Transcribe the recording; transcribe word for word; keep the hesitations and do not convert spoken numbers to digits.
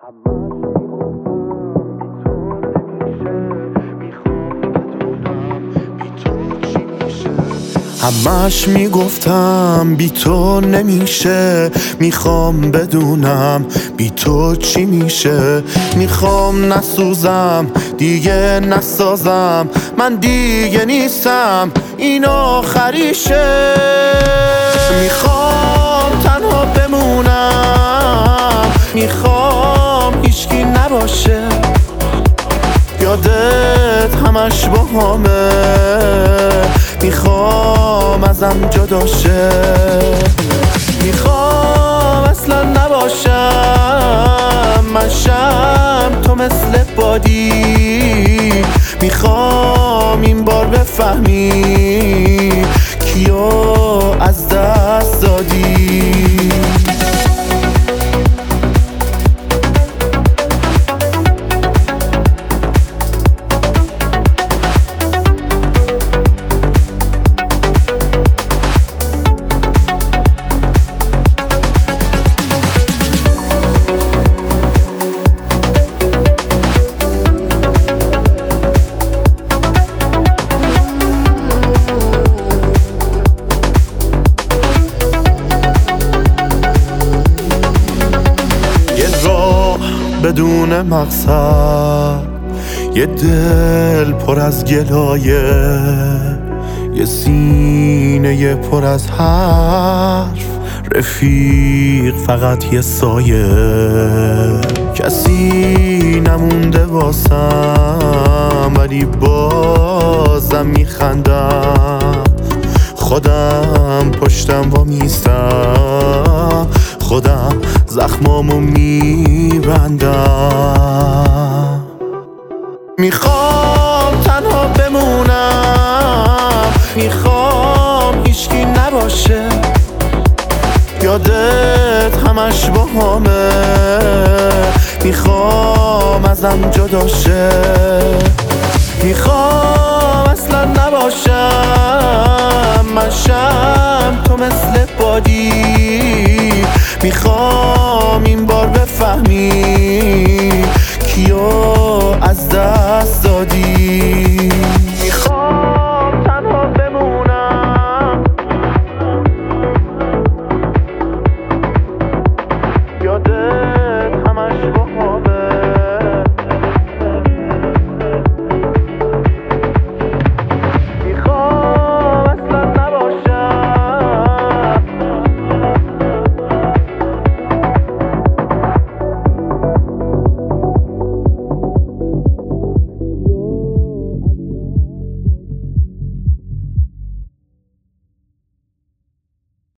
همش میگفتم بی تو نمیشه، میخوام بدونم بی تو چی میشه. میخوام نسوزم دیگه نسازم، من دیگه نیستم این آخریشه. میخوام تنها بمونم، میخوام هیچکی نباشه، یادت همش با همه، میخوام ازم جدا شه. میخوام اصلا نباشم، من شم تو مثل بادی. میخوام این بار بفهمی کیو از دست دادی. بدون مقصد، یه دل پر از گلایه، یه سینه پر از حرف، رفیق فقط یه سایه. کسی نمونده واسم ولی بازم میخندم، خودم پشتم و میستم، خودم زخمامو میبندم. میخوام تنها بمونم، میخوام هیچکی نباشه، یادت همش با همه، میخوام ازم جدا شه. میخوام اصلا نباشم، من شم تو مثل بادی. میخوام این بار بفهمی